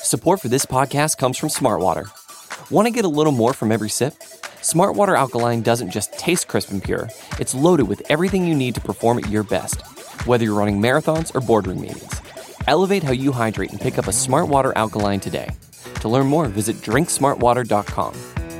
Support for this podcast comes from Smartwater. Want to get a little more from every sip? Smartwater Alkaline doesn't just taste crisp and pure, it's loaded with everything you need to perform at your best, whether you're running marathons or boardroom meetings. Elevate how you hydrate and pick up a Smartwater Alkaline today. To learn more, visit drinksmartwater.com.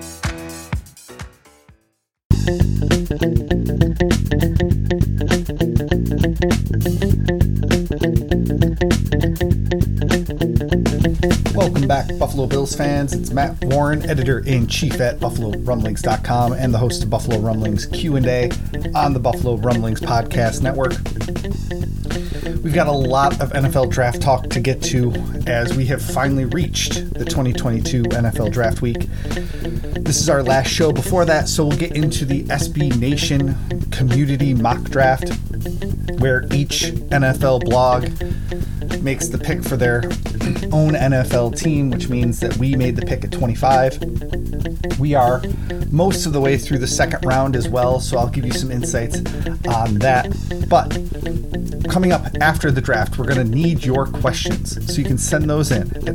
Welcome back, Buffalo Bills fans. It's Matt Warren, editor-in-chief at BuffaloRumblings.com and the host of Buffalo Rumblings Q&A on the Buffalo Rumblings Podcast Network. We've got a lot of NFL draft talk to get to as we have finally reached the 2022 NFL Draft Week. This is our last show before that, so we'll get into the SB Nation community mock draft, where each NFL blog makes the pick for their own NFL team, which means that we made the pick at 25. We are most of the way through the second round as well, so I'll give you some insights on that. But coming up after the draft, we're going to need your questions, so you can send those in at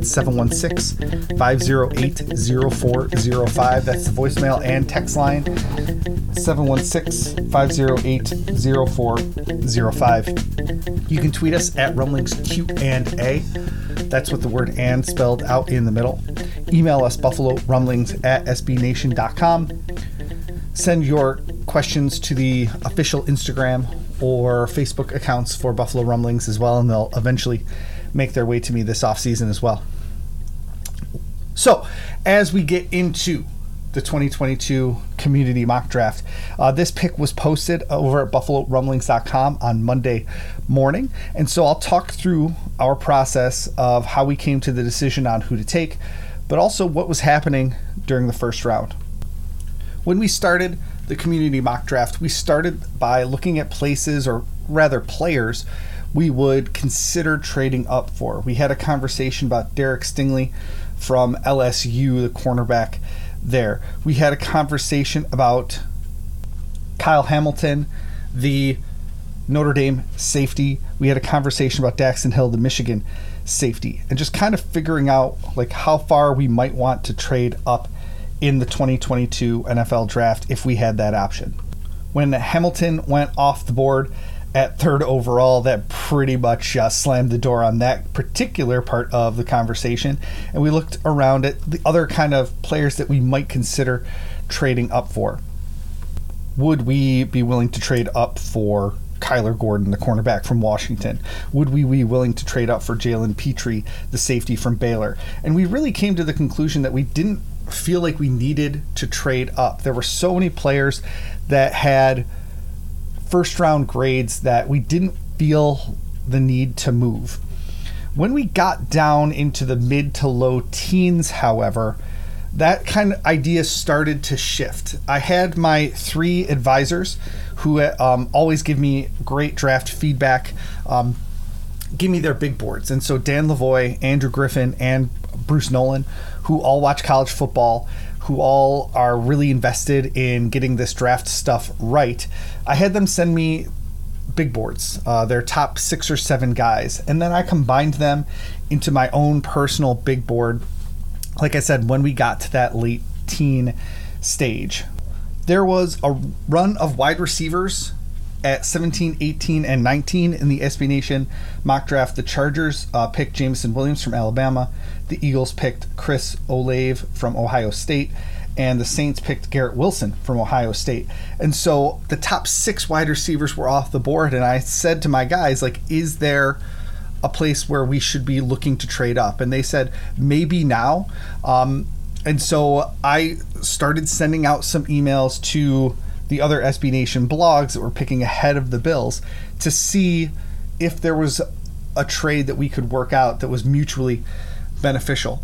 716-508-0405. That's the voicemail and text line, 716-508-0405. You can tweet us at RumblingsQ&A. That's with the word "and" spelled out in the middle. Email us BuffaloRumblings@sbnation.com. Send your questions to the official Instagram or Facebook accounts for Buffalo Rumblings as well, and they'll eventually make their way to me this offseason as well. So, as we get into the 2022 community mock draft, this pick was posted over at BuffaloRumblings.com on Monday morning, and so I'll talk through our process of how we came to the decision on who to take, but also what was happening during the first round. When we started the community mock draft, we started by looking at places, or rather players, we would consider trading up for. We had a conversation about Derek Stingley from LSU, the cornerback there. We had a conversation about Kyle Hamilton, the Notre Dame safety. We had a conversation about Daxton Hill, the Michigan safety, and just kind of figuring out like how far we might want to trade up in the 2022 NFL draft if we had that option. When Hamilton went off the board at third overall, that pretty much slammed the door on that particular part of the conversation, and we looked around at the other kind of players that we might consider trading up for. Would we be willing to trade up for Kyler Gordon, the cornerback from Washington? Would we be willing to trade up for Jalen Petrie, the safety from Baylor? And we really came to the conclusion that we didn't feel like we needed to trade up. There were so many players that had first round grades that we didn't feel the need to move. When we got down into the mid to low teens, however, that kind of idea started to shift. I had my three advisors who always give me great draft feedback, give me their big boards. And so Dan Lavoie, Andrew Griffin, and Bruce Nolan, who all watch college football, who all are really invested in getting this draft stuff right, I had them send me big boards, their top 6 or 7 guys, and then I combined them into my own personal big board, like I said, when we got to that late teen stage. There was a run of wide receivers at 17, 18, and 19 in the SB Nation mock draft. The Chargers picked Jameson Williams from Alabama. The Eagles picked Chris Olave from Ohio State. And the Saints picked Garrett Wilson from Ohio State. And so the top 6 wide receivers were off the board. And I said to my guys, like, is there a place where we should be looking to trade up? And they said, maybe now. And so I started sending out some emails to the other SB Nation blogs that were picking ahead of the Bills to see if there was a trade that we could work out that was mutually beneficial.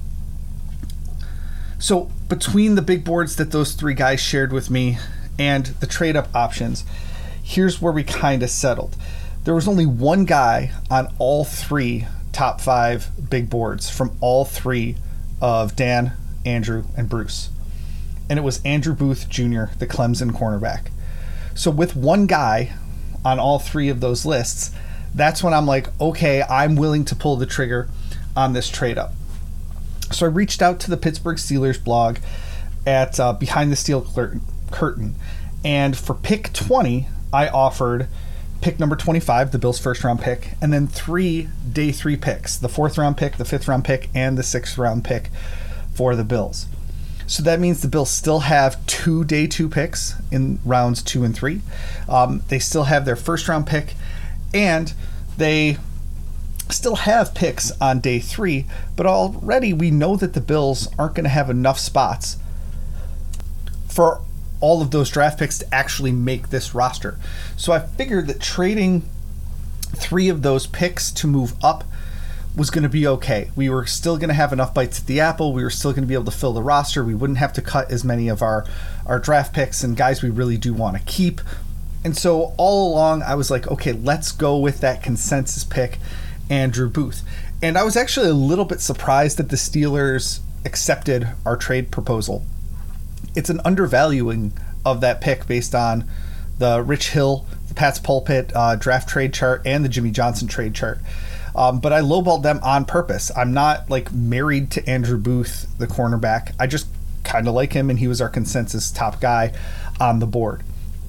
So between the big boards that those 3 guys shared with me and the trade up options, here's where we kind of settled. There was only one guy on all 3 top 5 big boards from all 3 of Dan, Andrew, and Bruce. And it was Andrew Booth Jr., the Clemson cornerback. So with one guy on all 3 of those lists, that's when I'm like, okay, I'm willing to pull the trigger on this trade up. So I reached out to the Pittsburgh Steelers blog at Behind the Steel Curtain, and for pick 20, I offered pick number 25, the Bills' first-round pick, and then 3 day 3 picks, the 4th-round pick, the 5th-round pick, and the 6th-round pick for the Bills. So that means the Bills still have 2 day 2 picks in rounds 2 and 3. They still have their first-round pick, and they still have picks on day 3, but already we know that the Bills aren't going to have enough spots for all of those draft picks to actually make this roster. So I figured that trading 3 of those picks to move up was going to be okay. We were still going to have enough bites at the apple. We were still going to be able to fill the roster. We wouldn't have to cut as many of our draft picks and guys we really do want to keep. And so all along I was like, okay, let's go with that consensus pick, Andrew Booth. And I was actually a little bit surprised that the Steelers accepted our trade proposal. It's an undervaluing of that pick based on the Rich Hill, the Pat's Pulpit draft trade chart, and the Jimmy Johnson trade chart. But I lowballed them on purpose. I'm not like married to Andrew Booth, the cornerback. I just kind of like him, and he was our consensus top guy on the board.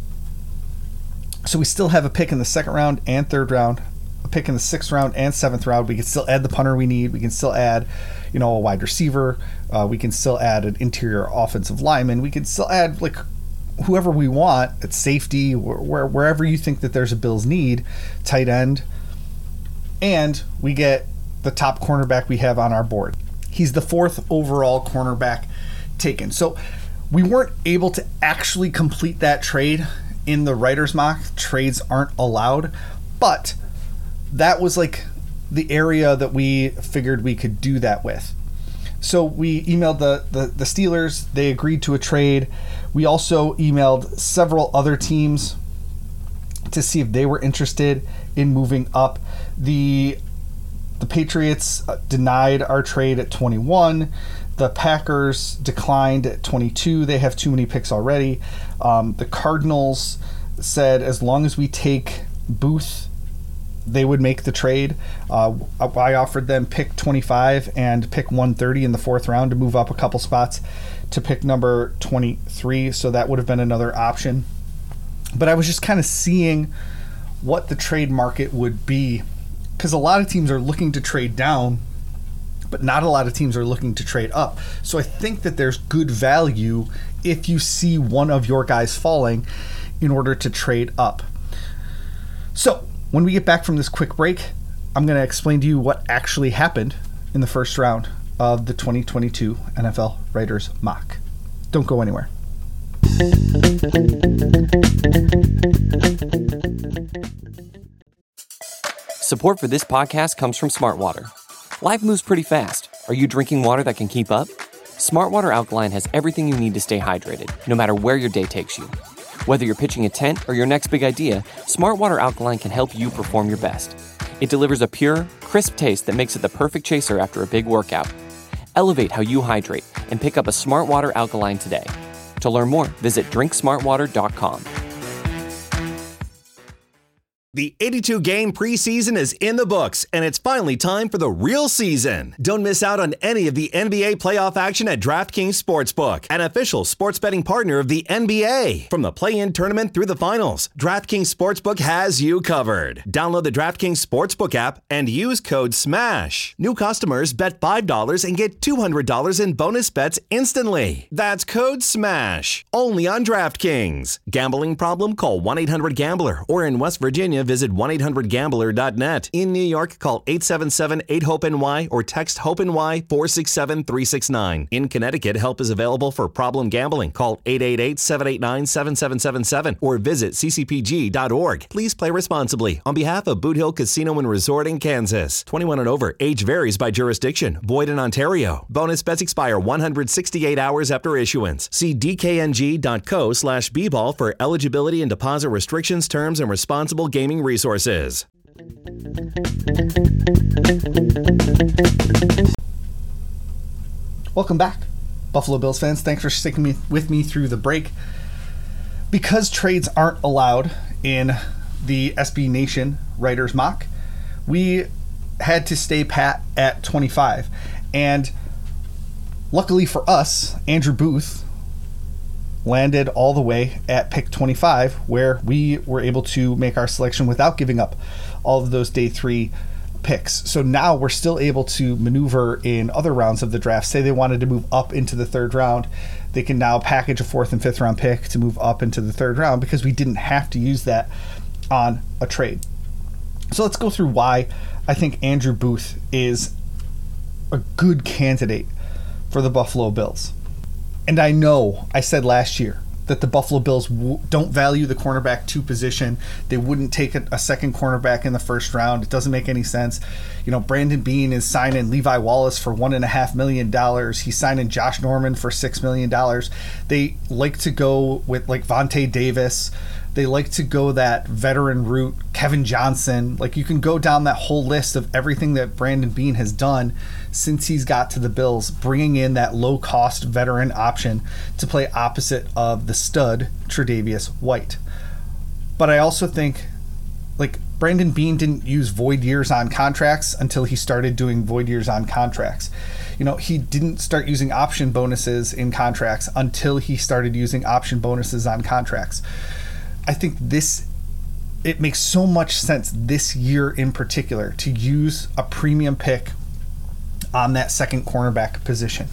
So we still have a pick in the 2nd round and 3rd round, a pick in the 6th round and 7th round. We can still add the punter we need. We can still add, a wide receiver. We can still add an interior offensive lineman. We can still add like whoever we want at safety, wherever you think that there's a Bills need, tight end. And we get the top cornerback we have on our board. He's the 4th overall cornerback taken. So we weren't able to actually complete that trade in the writer's mock. Trades aren't allowed, but that was like the area that we figured we could do that with. So we emailed the Steelers. They agreed to a trade. We also emailed several other teams to see if they were interested in moving up. The Patriots denied our trade at 21. The Packers declined at 22. They have too many picks already. The Cardinals said as long as we take Booth, they would make the trade. I offered them pick 25 and pick 130 in the 4th round to move up a couple spots to pick number 23. So that would have been another option. But I was just kind of seeing what the trade market would be, because a lot of teams are looking to trade down, but not a lot of teams are looking to trade up. So I think that there's good value if you see one of your guys falling in order to trade up. So when we get back from this quick break, I'm going to explain to you what actually happened in the 1st round of the 2022 NFL Writers Mock. Don't go anywhere. Support for this podcast comes from Smartwater. Life moves pretty fast. Are you drinking water that can keep up? Smartwater Alkaline has everything you need to stay hydrated, no matter where your day takes you. Whether you're pitching a tent or your next big idea, Smartwater Alkaline can help you perform your best. It delivers a pure, crisp taste that makes it the perfect chaser after a big workout. Elevate how you hydrate and pick up a Smartwater Alkaline today. To learn more, visit drinksmartwater.com. The 82-game preseason is in the books, and it's finally time for the real season. Don't miss out on any of the NBA playoff action at DraftKings Sportsbook, an official sports betting partner of the NBA. From the play-in tournament through the finals, DraftKings Sportsbook has you covered. Download the DraftKings Sportsbook app and use code SMASH. New customers bet $5 and get $200 in bonus bets instantly. That's code SMASH. Only on DraftKings. Gambling problem? Call 1-800-GAMBLER. Or in West Virginia, visit 1-800-GAMBLER.net. In New York, call 877-8-HOPE-NY or text HOPE-NY 467-369. In Connecticut, help is available for problem gambling. Call 888-789-7777 or visit ccpg.org. Please play responsibly. On behalf of Boot Hill Casino and Resort in Kansas. 21 and over. Age varies by jurisdiction. Void in Ontario. Bonus bets expire 168 hours after issuance. See dkng.co/bball for eligibility and deposit restrictions, terms, and responsible gaming resources. Welcome back, Buffalo Bills fans. Thanks for sticking with me through the break. Because trades aren't allowed in the SB Nation Writers Mock, we had to stay pat at 25. And Luckily for us, Andrew Booth landed all the way at pick 25, where we were able to make our selection without giving up all of those day 3 picks. So now we're still able to maneuver in other rounds of the draft. Say they wanted to move up into the 3rd round, they can now package a 4th and 5th round pick to move up into the 3rd round, because we didn't have to use that on a trade. So let's go through why I think Andrew Booth is a good candidate for the Buffalo Bills. And I know I said last year that the Buffalo Bills don't value the cornerback 2 position. They wouldn't take a second cornerback in the 1st round. It doesn't make any sense. Brandon Beane is signing Levi Wallace for $1.5 million. He's signing Josh Norman for $6 million. They like to go with like Vontae Davis. They like to go that veteran route, Kevin Johnson. Like, you can go down that whole list of everything that Brandon Beane has done since he's got to the Bills, bringing in that low-cost veteran option to play opposite of the stud Tre'Davious White. But I also think, like, Brandon Beane didn't use void years on contracts until he started doing void years on contracts. He didn't start using option bonuses in contracts until he started using option bonuses on contracts. I think it makes so much sense this year in particular to use a premium pick on that second cornerback position,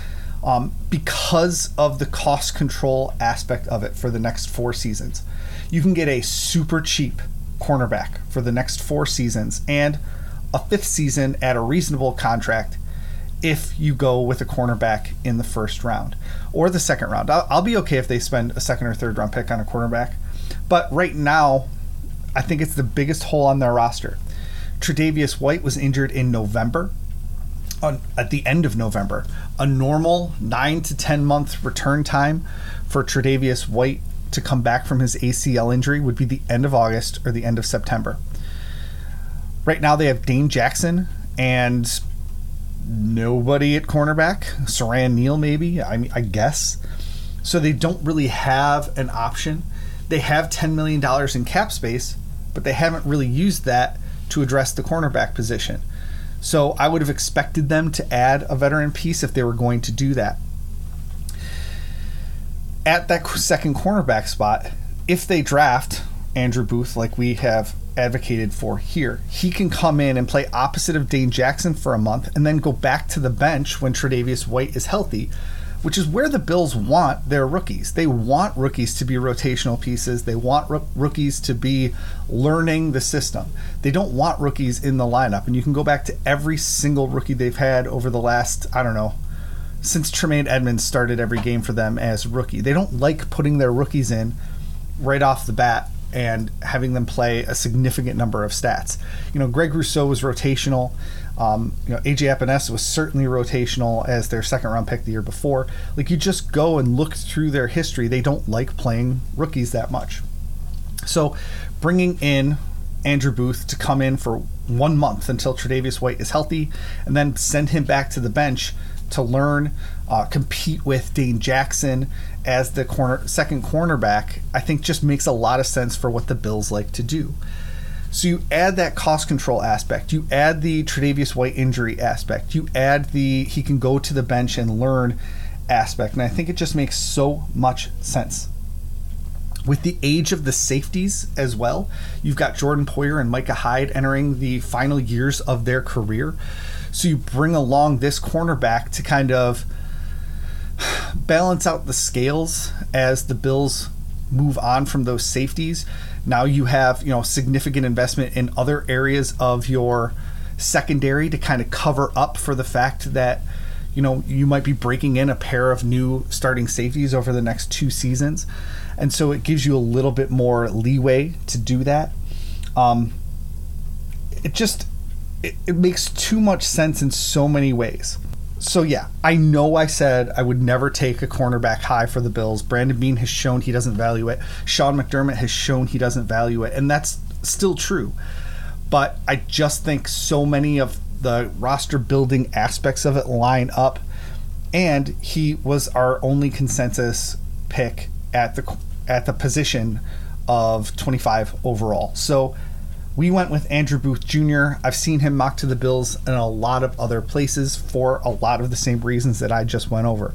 because of the cost control aspect of it for the next 4 seasons. You can get a super cheap cornerback for the next 4 seasons and a 5th season at a reasonable contract if you go with a cornerback in the 1st round or the 2nd round. I'll be okay if they spend a 2nd or 3rd round pick on a cornerback. But right now, I think it's the biggest hole on their roster. Tre'Davious White was injured in November, at the end of November. A normal 9 to 10 month return time for Tre'Davious White to come back from his ACL injury would be the end of August or the end of September. Right now they have Dane Jackson and nobody at cornerback. Saran Neal maybe, I guess. So they don't really have an option. They have $10 million in cap space, but they haven't really used that to address the cornerback position. So I would have expected them to add a veteran piece if they were going to do that. At that second cornerback spot, if they draft Andrew Booth like we have advocated for here, he can come in and play opposite of Dane Jackson for a month and then go back to the bench when Tre'Davious White is healthy, which is where the Bills want their rookies. They want rookies to be rotational pieces. They want rookies to be learning the system. They don't want rookies in the lineup. And you can go back to every single rookie they've had over the last, since Tremaine Edmonds started every game for them as rookie. They don't like putting their rookies in right off the bat and having them play a significant number of stats. Greg Rousseau was rotational. AJ Epinesa was certainly rotational as their 2nd round pick the year before. Like, you just go and look through their history. They don't like playing rookies that much. So bringing in Andrew Booth to come in for 1 month until Tre'Davious White is healthy and then send him back to the bench to learn, compete with Dane Jackson as the second cornerback, I think just makes a lot of sense for what the Bills like to do. So you add that cost control aspect, you add the Tre'Davious White injury aspect, you add the he can go to the bench and learn aspect, and I think it just makes so much sense. With the age of the safeties as well, you've got Jordan Poyer and Micah Hyde entering the final years of their career. So you bring along this cornerback to kind of balance out the scales as the Bills move on from those safeties. Now you have, significant investment in other areas of your secondary to kind of cover up for the fact that, you might be breaking in a pair of new starting safeties over the next 2 seasons. And so it gives you a little bit more leeway to do that. It makes too much sense in so many ways. So yeah, I know I said I would never take a cornerback high for the Bills. Brandon Beane has shown he doesn't value it. Sean McDermott has shown he doesn't value it, and that's still true. But I just think so many of the roster building aspects of it line up, and he was our only consensus pick at the position of 25 overall. So We went with Andrew Booth Jr. I've seen him mocked to the Bills in a lot of other places for a lot of the same reasons that I just went over.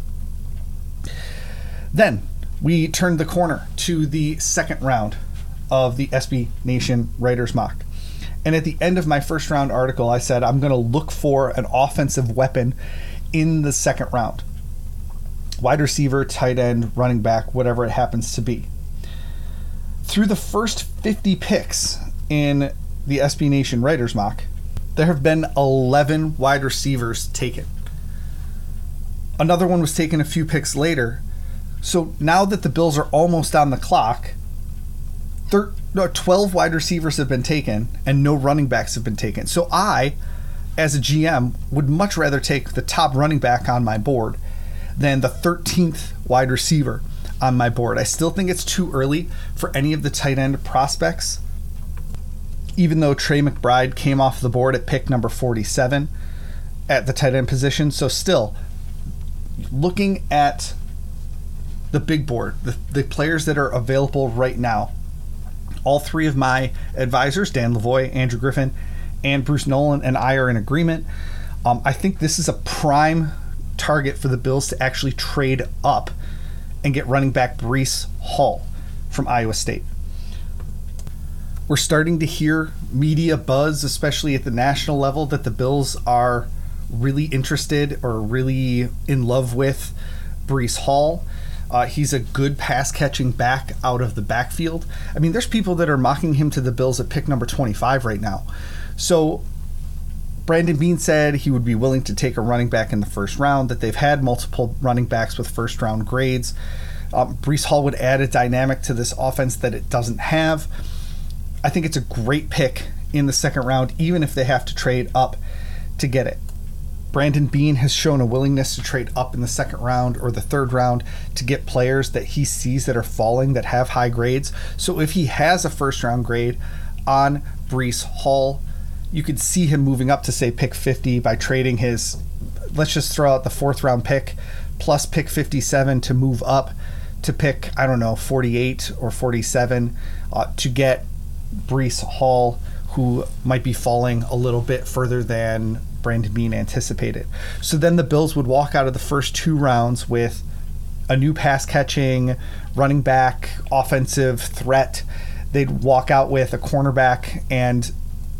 Then we turned the corner to the second round of the SB Nation Writers Mock. And at the end of my first round article, I said I'm going to look for an offensive weapon in the second round. Wide receiver, tight end, running back, whatever it happens to be. Through the first 50 picks in the SB Nation Writers Mock, there have been 11 wide receivers taken. Another one was taken a few picks later. So now that the Bills are almost on the clock, 12 wide receivers have been taken and no running backs have been taken. So I, as a GM, would much rather take the top running back on my board than the 13th wide receiver on my board. I still think it's too early for any of the tight end prospects, even though Trey McBride came off the board at pick number 47 at the tight end position. So still, looking at the big board, the players that are available right now, all three of my advisors, Dan Lavoie, Andrew Griffin, and Bruce Nolan, and I are in agreement. I think this is a prime target for the Bills to actually trade up and get running back Breece Hall from Iowa State. We're starting to hear media buzz, especially at the national level, that the Bills are really interested or really in love with Breece Hall. He's a good pass-catching back out of the backfield. I mean, there's people that are mocking him to the Bills at pick number 25 right now. So Brandon Beane said he would be willing to take a running back in the first round, that they've had multiple running backs with first-round grades. Breece Hall would add a dynamic to this offense that it doesn't have. I think it's a great pick in the second round, even if they have to trade up to get it. Brandon Beane has shown a willingness to trade up in the second round or the third round to get players that he sees that are falling, that have high grades. So if he has a first-round grade on Breece Hall, you could see him moving up to, say, pick 50 by trading his, let's just throw out the fourth-round pick, plus pick 57 to move up to pick, 48 or 47 to get Breece Hall, who might be falling a little bit further than Brandon Beane anticipated. So then the Bills would walk out of the first two rounds with a new pass-catching, running back, offensive threat. They'd walk out with a cornerback and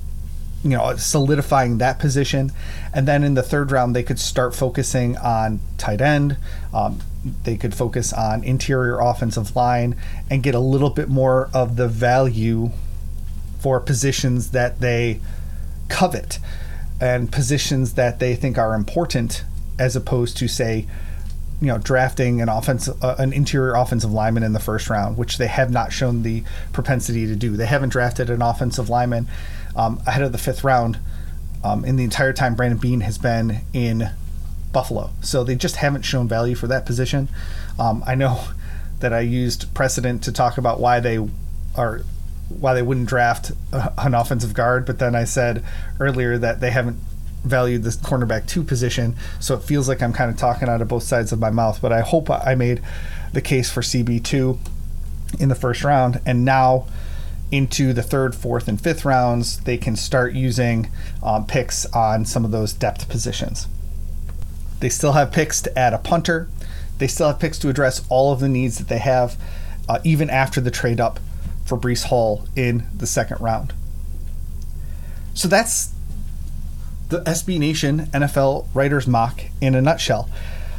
solidifying that position. And then in the third round, they could start focusing on tight end. They could focus on interior offensive line and get a little bit more of the value for positions that they covet and positions that they think are important, as opposed to, say, drafting an interior offensive lineman in the first round, which they have not shown the propensity to do. They haven't drafted an offensive lineman ahead of the fifth round in the entire time Brandon Beane has been in Buffalo. So they just haven't shown value for that position. I know that I used precedent to talk about why they wouldn't draft an offensive guard, but then I said earlier that they haven't valued this cornerback 2 position, so it feels like I'm kind of talking out of both sides of my mouth. But I hope I made the case for CB2 in the first round, and now into the third, fourth, and fifth rounds, they can start using picks on some of those depth positions. They still have picks to add a punter. They still have picks to address all of the needs that they have, even after the trade up for Breece Hall in the second round. So that's the SB Nation NFL Writers Mock in a nutshell.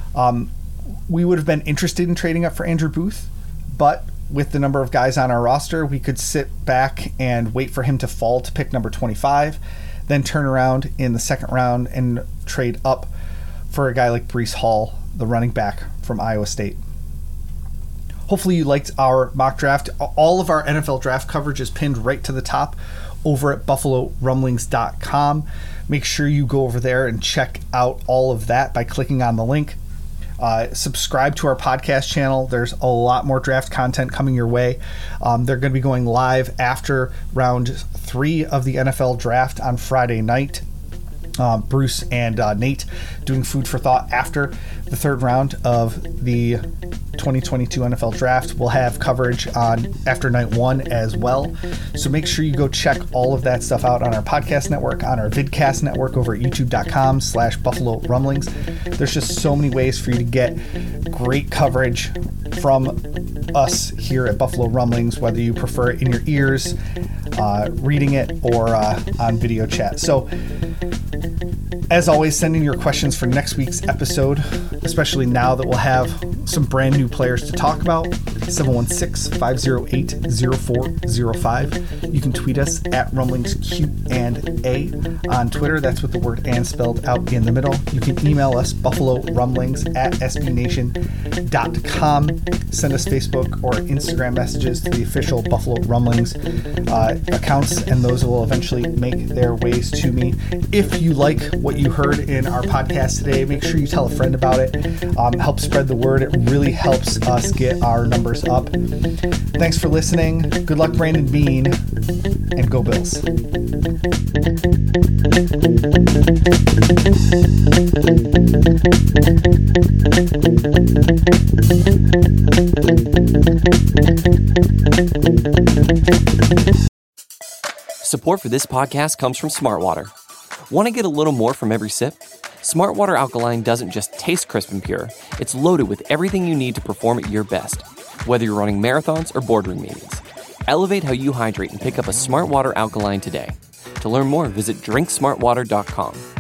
We would have been interested in trading up for Andrew Booth, but with the number of guys on our roster, we could sit back and wait for him to fall to pick number 25, then turn around in the second round and trade up for a guy like Breece Hall, the running back from Iowa State. Hopefully you liked our mock draft. All of our NFL draft coverage is pinned right to the top over at BuffaloRumblings.com. Make sure you go over there and check out all of that by clicking on the link. Subscribe to our podcast channel. There's a lot more draft content coming your way. They're going to be going live after round 3 of the NFL draft on Friday night. Bruce and Nate doing Food for Thought after the third round of the 2022 NFL Draft. We'll have coverage on after night one as well. So make sure you go check all of that stuff out on our podcast network, on our vidcast network over at youtube.com/Buffalo Rumblings. There's just so many ways for you to get great coverage from us here at Buffalo Rumblings, whether you prefer it in your ears, reading it, or on video chat. So as always, send in your questions for next week's episode, especially now that we'll have some brand new players to talk about. 716-508-0405. You can tweet us at RumblingsQ&A on Twitter. That's with the word "and" spelled out in the middle. You can email us, buffalorumblings@sbnation.com. Send us Facebook or Instagram messages to the official Buffalo Rumblings accounts, and those will eventually make their ways to me. If you like what you heard in our podcast today, make sure you tell a friend about it. Help spread the word. It really helps us get our numbers up. Thanks for listening. Good luck, Brandon Beane, and go Bills. Support for this podcast comes from Smartwater. Want to get a little more from every sip? Smartwater Alkaline doesn't just taste crisp and pure, it's loaded with everything you need to perform at your best, whether you're running marathons or boardroom meetings. Elevate how you hydrate and pick up a Smartwater Alkaline today. To learn more, visit drinksmartwater.com.